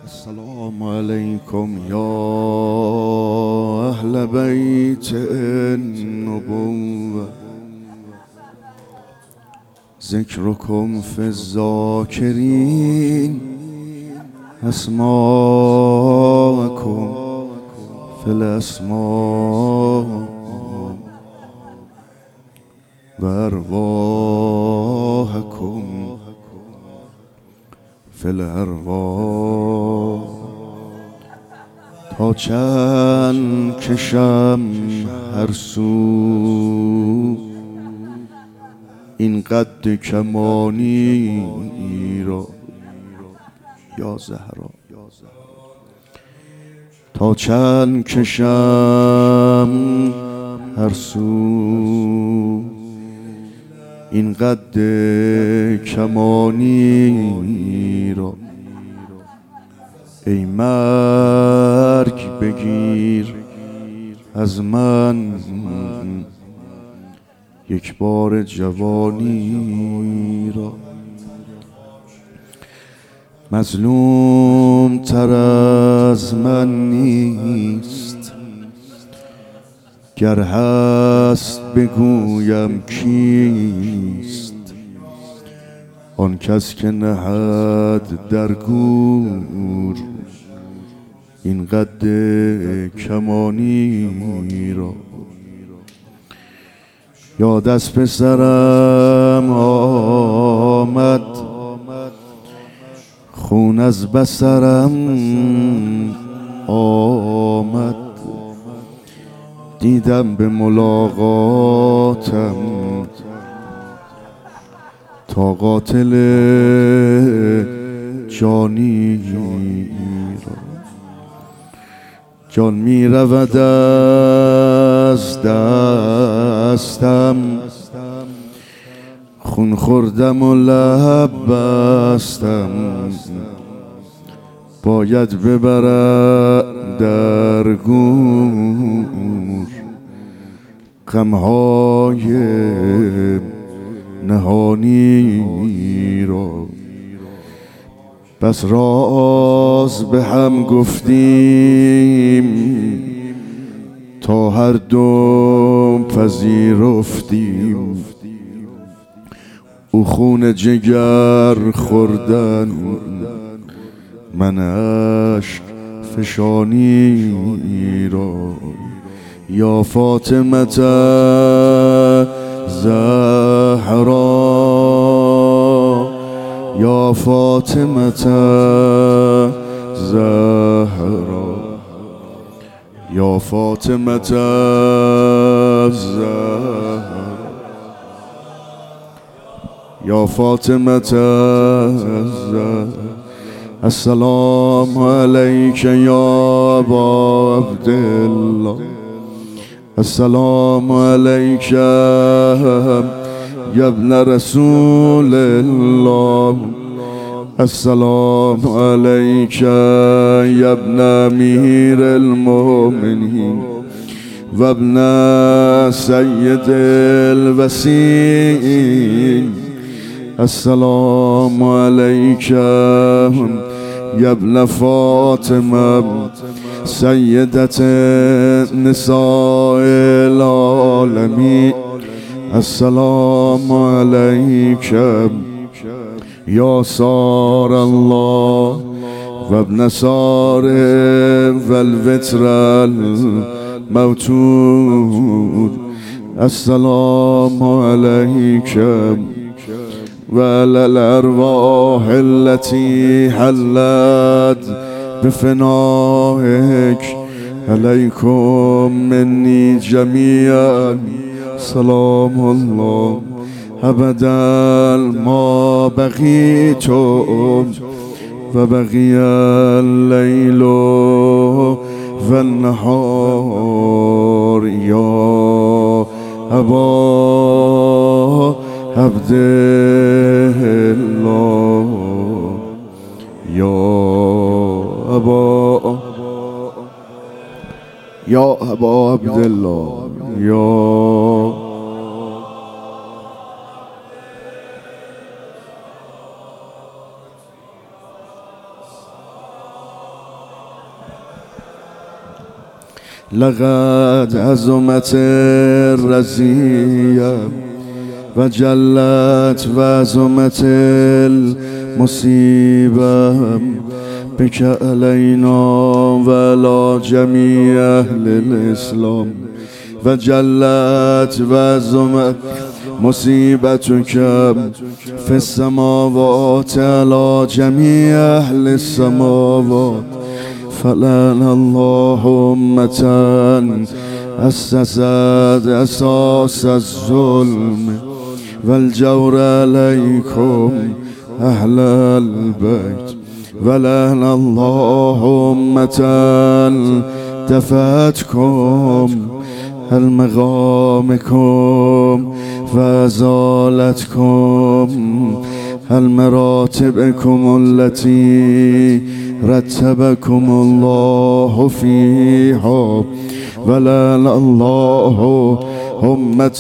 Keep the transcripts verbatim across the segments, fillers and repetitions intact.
السلام عليكم يا أهل بيت النبوة، ذكركم في الذاكرين، أسماءكم في الأسماء، وأرواحكم في الأرواح. تا چند کشم هر سو این قد کمانی را یا زهرا، تا چند کشم هر سو این قد کمانی را. ای مرگ بگیر از من یک بار جوانی را. مظلوم تر از من نیست، گر هست بگویم کیست. آن کس که نهد در گور این قد کمانی را. یاد از پسرم آمد، خون از بصرم آمد. دیدم به ملاقاتم تا قاتل جانی را. جان می رود از دستم، خون خوردم و لب بستم. باید ببرد در گور غمهای نهانی را. بس راز به هم گفتیم تا هر دو پذیرفتیم. او خون جگر خوردن، من اشک فشانی را. یا فاطمه زهرا، یا فاطمه زهرا، یا فاطمه زهرا، یا فاطمه زهرا. السلام عليك يا أبا عبد الله، السلام عليك يا ابن رسول الله، السلام عليك يا ابن أمير المؤمنين وابن سيد الوصيين. السلام عليك يا ابن فاطمة سيدة نساء العالمين. السلام عليك يا سار الله وابن سار والوتر الموتود. السلام عليك وعلى الأرواح التي حلت بفنائك. عليكم مني جميعا سلام الله أبدا ما بقيتم وبقي الليل والنهار. يا أبا عبد الله، يا أبا يا أبا عبد الله، يا لقد عظمت الرزية وجلت وعظمت المصيبة بك علينا وعلى جميع أهل الإسلام وجلت وعظمت مصيبتك في السماوات على جميع أهل السماوات فلعن الله أمة أسست أساس الظلم والجور عليكم أهل البيت ولعن الله أمة دفعتكم المغامكم فأزالتكم المراتبكم التي رتبكم الله فيها ولعن الله أمة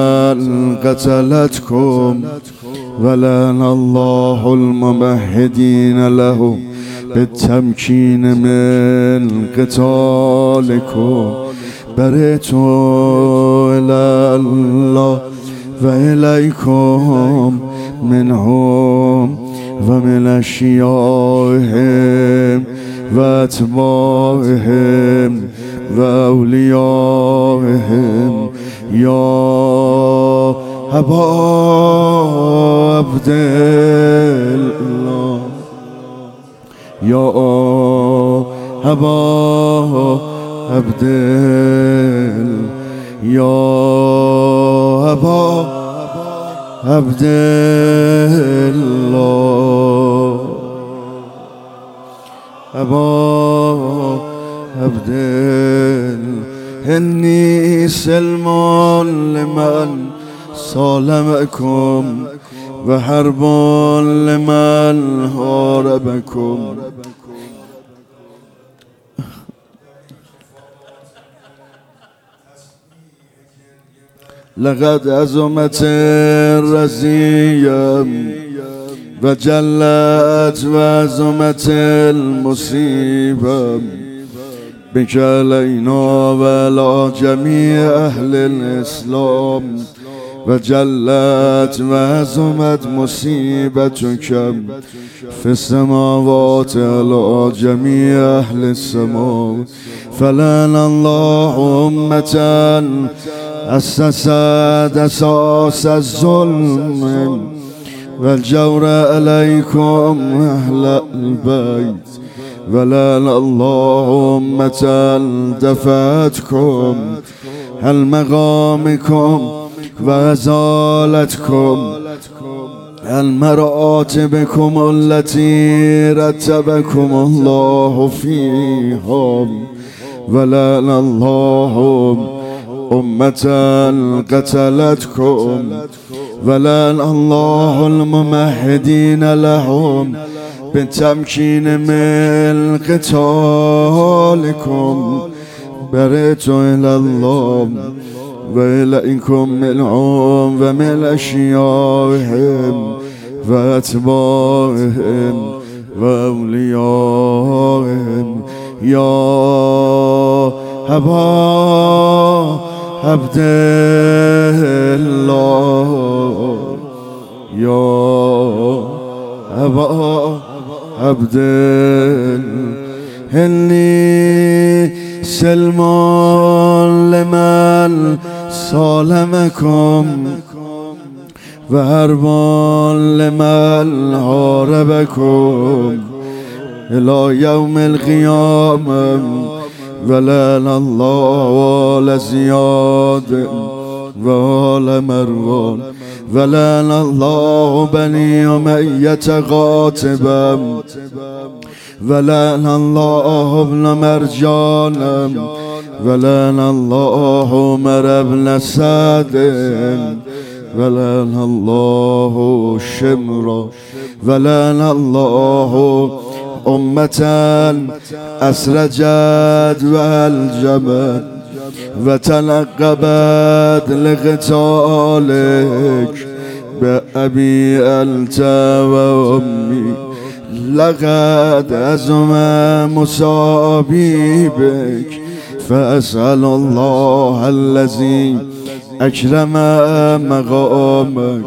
قتلتكم ولعن الله الممهدين لهم بالتمكين من قتالكم برئت إلى الله وإليكم منهم ومن أشيائهم وأتباعهم وأوليائهم يا أبا عبد الله يا أبا عبد الله يا أبا عبد الله أبا عبد الله إني سلم لمن صالمكم وحرب لمن هاربكم لقد عظمت الرزية وجلت وعظمت المصيبة بك علينا وعلى جميع أهل الإسلام وجلت وعظمت مصيبتك في السماوات على جميع أهل السماء فلعن الله أمة أسست أساس الظلم والجور عليكم أهل البيت ولعن الله أمة دفعتكم المغامكم وأزالتكم المراتبكم التي رتبكم الله فيها ولعن الله أمة قتلتكم ولعن الله الممهدين لهم بالتمكين من قتالكم برئت إلى الله وإليكم منهم ومن أشيائهم وأتباعهم وأوليائهم يا أبا عبد الله يا أبا عبد الله إني سلم لمن صالمكم وحرب لمن هاربكم إلى يوم القيامة ولعن الله آل زياد وآل مروان ولعن الله بني أمية قاتبا ولعن الله ابن مرجان ولعن الله عمر بن سعد ولعن الله شمر ولعن الله أمة أسرجت والجمت وتلقبت لقتالك بأبي أنت وأمي لقد عظم مصابي بك فأسأل الله الذي أكرم مقامك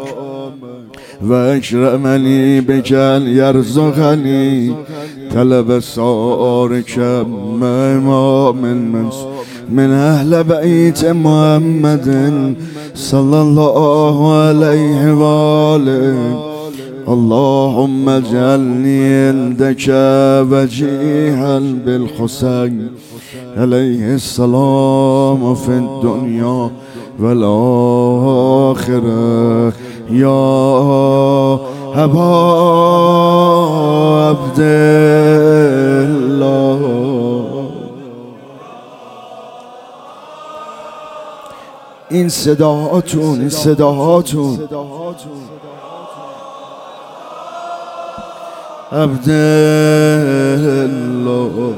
وأكرمني بك أن يرزقني طلب سارك إمام من من أهل بيت محمد صلى الله عليه وآله. اللهم اجعلني عندك وجيها بالحسين عليه السلام في الدنيا والآخرة يا أبا عبد الله. این صداهاتون این صداهاتون عبد الله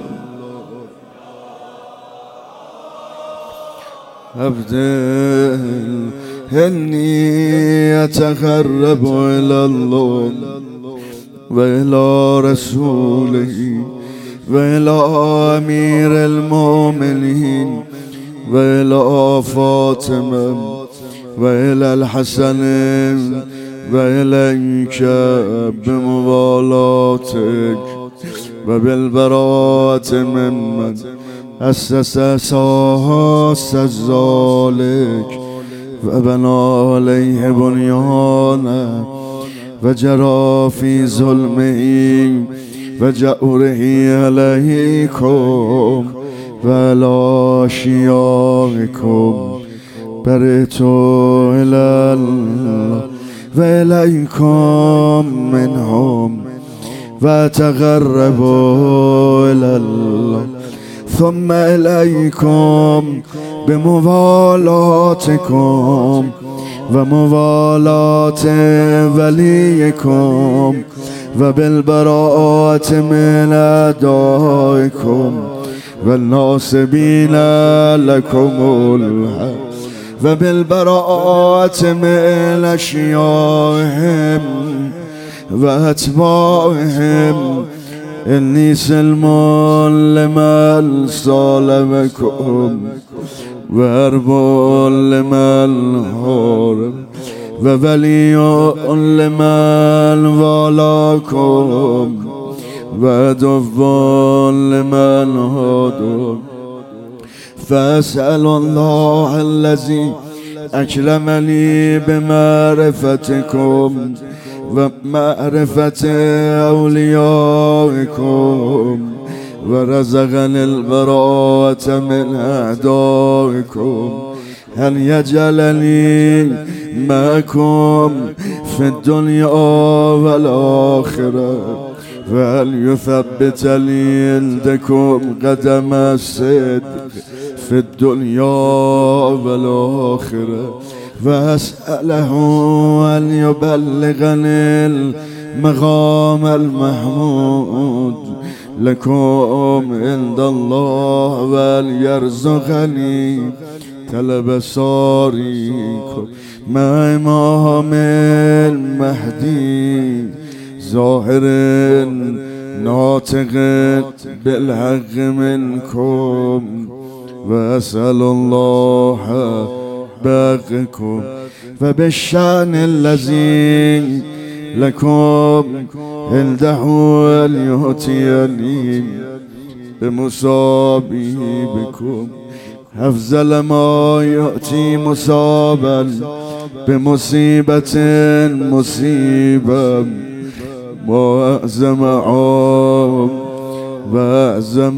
عبد إني أتقرب إلى الله وإلى رسوله وإلى أمير المؤمنين وإلى فاطمة وإلى الحسن وإليك بموالاتك وبالبراءة ممن أسس أساس ذلك وبنى عليه بنيانا وجرى في ظلمه وجأره عليكم وعلى شياعكم برئت إلى الله وإليكم منهم وتقربوا إلى الله ثم إليكم بموالاتكم وموالاة وليكم وبالبراءة من أعدائكم والناصبين لكم الحق وبالبراءة من أشيائهم وأتباعهم إني سلم لمن صالمكم وأرب لمن هارب وولي لمن والاكم وعدو لمن هادم. فأسأل الله الذي أكرمني بمعرفتكم ومعرفة أوليائكم ورزقني البراءة من أعدائكم أن يجعلني معكم في الدنيا والآخرة وأن يثبت لي عندكم قدم الصدق في الدنيا والآخرة وأسأله أن يبلغني المقام المحمود لكم عند الله وأن يرزقني طلب ساريكم مع إمام المهدي ظاهر ناطق بالحق منكم. وأسأل الله باقكم وبالشأن الذي لكم عنده أن يؤتيني بمصابه بكم أفضل ما يؤتي مصابا بمصيبة مصيبة وأعظم عام وأعظم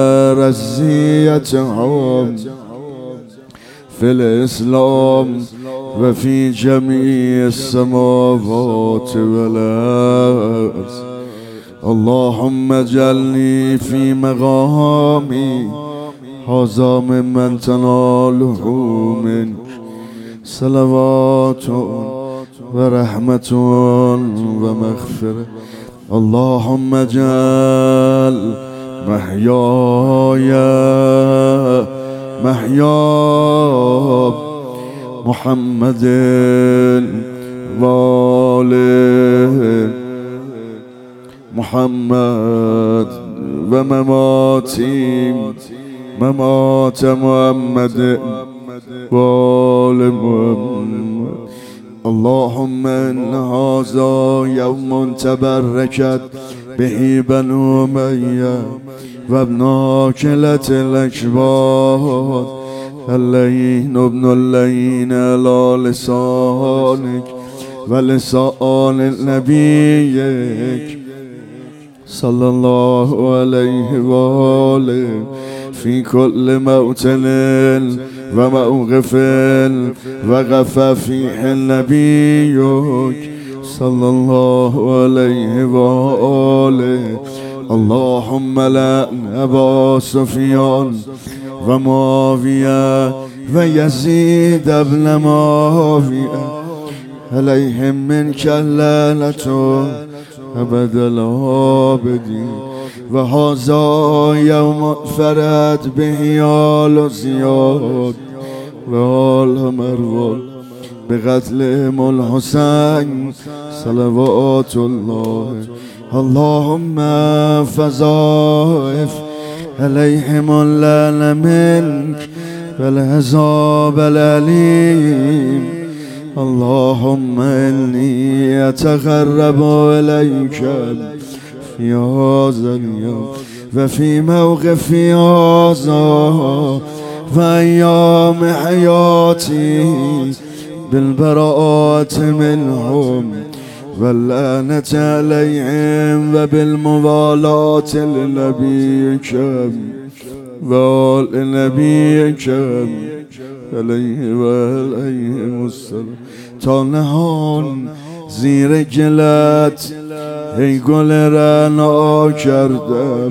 رزية عام في الإسلام وفي جميع السماوات والأرض. اللهم اجعلني في مقامي هذا ممن تناله منك صلوات ورحمة ومغفرة. اللهم اجعل محياي محيا محمد وآل محمد ومماتي ممات محمد وآل محمد. اللهم إن هذا يوم تبركت به بنو أمية وابن عاقلة الأكباد، اللين ابن اللين على لسانك ولسان نبيك صلى الله عليه وآله في كل موطن وموقف وقف فيه نبيك صلى الله عليه وآله. اللهم لعن أبا سفيان ومعاوية ويزيد بن معاوية عليهم منك اللعنة أبد الآبدين. وهذا يوم فرد به آل زياد وآل مروان بقتلهم الحسين صلوات الله. اللهم فضائف عليهم اللعن منك والعذاب الأليم. اللهم إني أتقرب إليك في هذا اليوم وفي موقف هذا وأيام حياتي بالبراءة منهم واللعنة عليهم وبالموالاة لنبيك وآل نبيك علیه و علیه السلام. تا نهان زیر گلت ای گل رعنا کردم،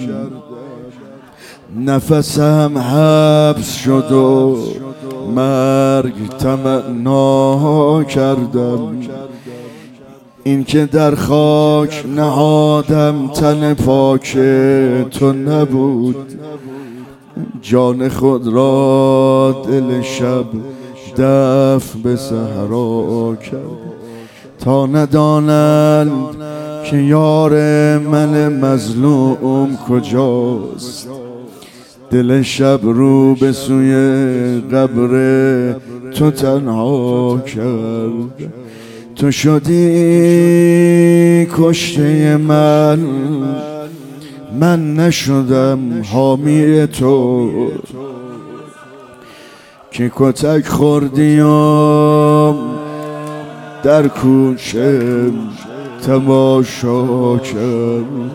نفسم حبس شد و مرگ تمنا کردم. این که در خاک نهادم تن پاک تو نبود، جان خود را دل شب دفن به صحرا کرد. تا ندانند که یار من مظلوم کجاست، دل شب رو به سوی قبر تو تنها کرد. تو شدی کشته من، من نشدم حامی تو که کتک خوردیم در کوچه تماشا کردم.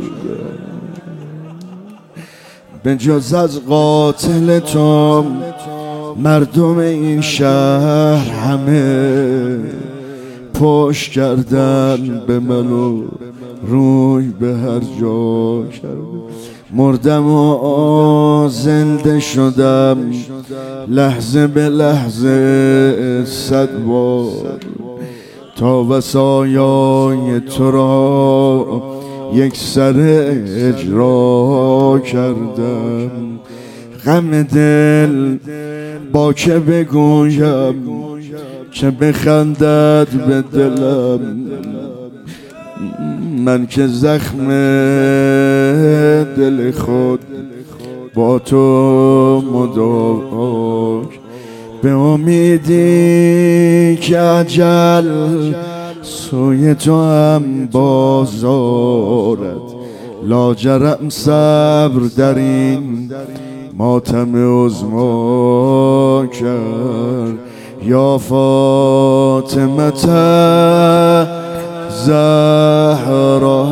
به جز از قاتل تو مردم این شهر همه پشت کردن به من و روی به هر جا کردم. مردم و زنده شدم لحظه به لحظه صد بار، تا وصایای تو را یک سر اجرا کردم. غم دل با که بگویم که بخندد به دلم، من که زخم دل خود با تو مداوا، به امیدی که اجل سوی تو هم بازارد. لاجرم صبر در این ماتم عظما کرد. یا فاطمه زهرا،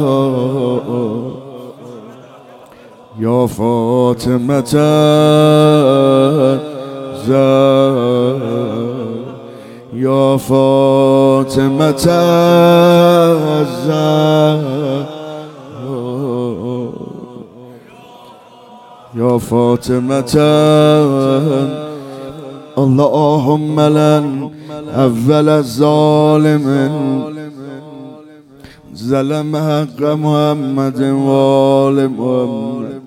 یا فاطمه زهرا، یا فاطمه زهرا، یا فاطمه. اللهم لن اول الظالم ظلم حق محمد وآل محمد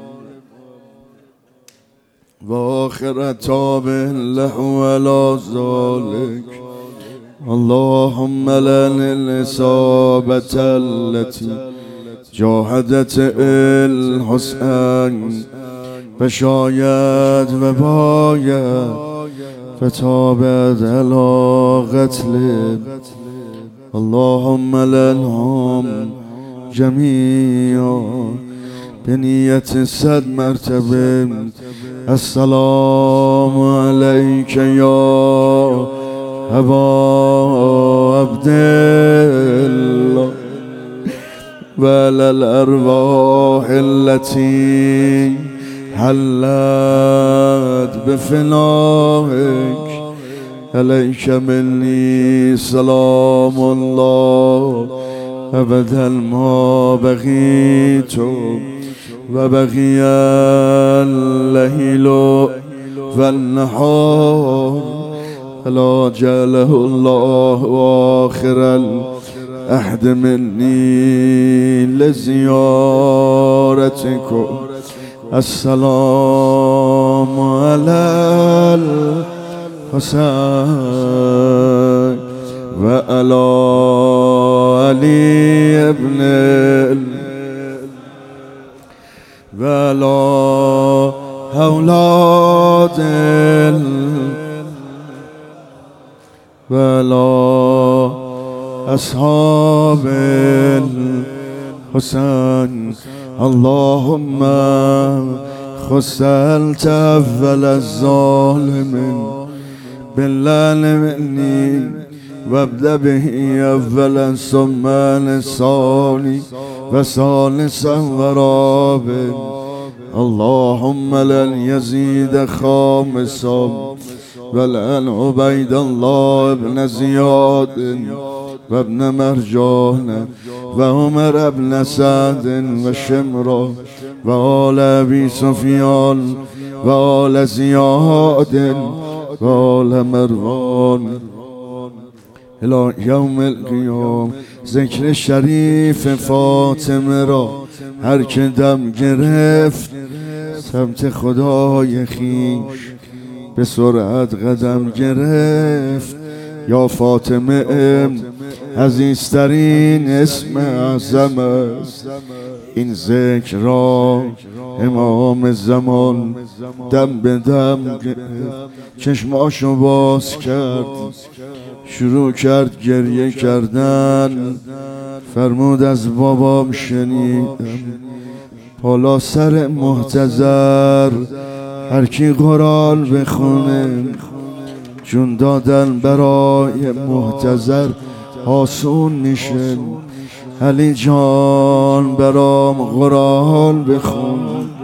و آخر تابع له على ذلك. اللهم لن الإصابة التي جاهدت الحسين و شاید و باید فتابت علی قتل. اللهم لنهم جميعا بنیت صد مرتبه السلام علیک یا ابا عبدالله و علی الارواح التي حلت بفنائک علیک منی سلام الله ابدا ما بقیت و بقی الليل و النهار الا جعله الله آخر العهد منی لزیارتکم. السلام علی الحسین و علی علی ابن و علی اولاد و علی اصحاب الحسین. اللهم خص اول الظالمين بالله مني وابدأ به اولا ثم لساني وثالثا ورابع. اللهم لن يزيد خامسا ولن عبيد الله ابن زياد وابن مرجان وعمر ابن سعد وشمرا وآل أبي سفيان وآل زياد وآل مروان الى یوم القیام. ذکر شریف فاطمه را هر که دم گرفت سمت خدای خیش به سرعت قدم گرفت. یا فاطمه عزیزترین اسم اعظم است. این ذکر را امام زمان دم به دم چشماشو باز کرد، شروع کرد گریه کردن. فرمود از بابام شنیدم حالا سر محتضر هر کی قرآن بخونه جون دادن برای محتضر آسون میشه. علی جان برام قرآن بخون.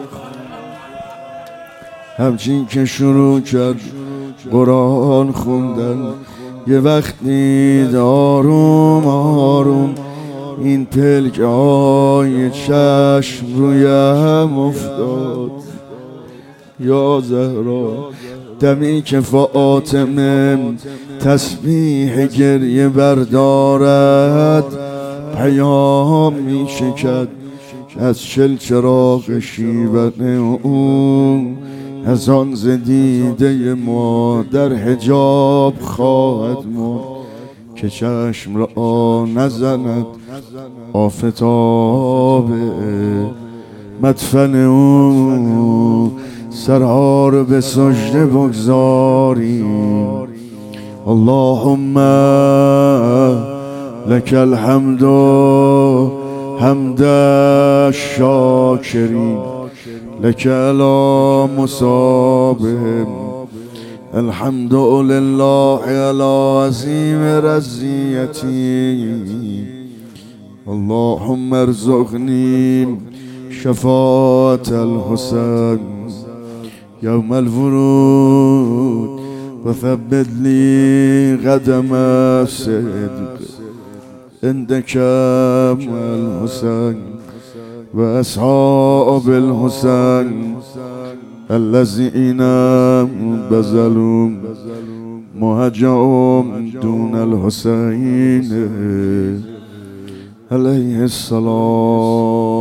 همچین که شروع کرد قرآن خوندن یه وقتی آروم آروم این پلک های چشم روی هم افتاد. یا زهرا دمی که فاطمه تسبیح گریه بردارد پیام می شکد از چل چراغ شیون او. از آن زدیده ما در حجاب خواهد ماند که چشم را نزند آفتاب مدفن او. سرها رو به سجده بگذاریم. اللهم لك الحمد حمد الشاکرین لك علی مصابهم. الحمد لله علی عظیم رضیتی. اللهم ارزقنی شفاعة الحسین یوم الورود وثبت لي قدم الصدق عندك الحسين وأصحاب الحسين الذين بذلوا مهجهم دون الحسين عليه السلام.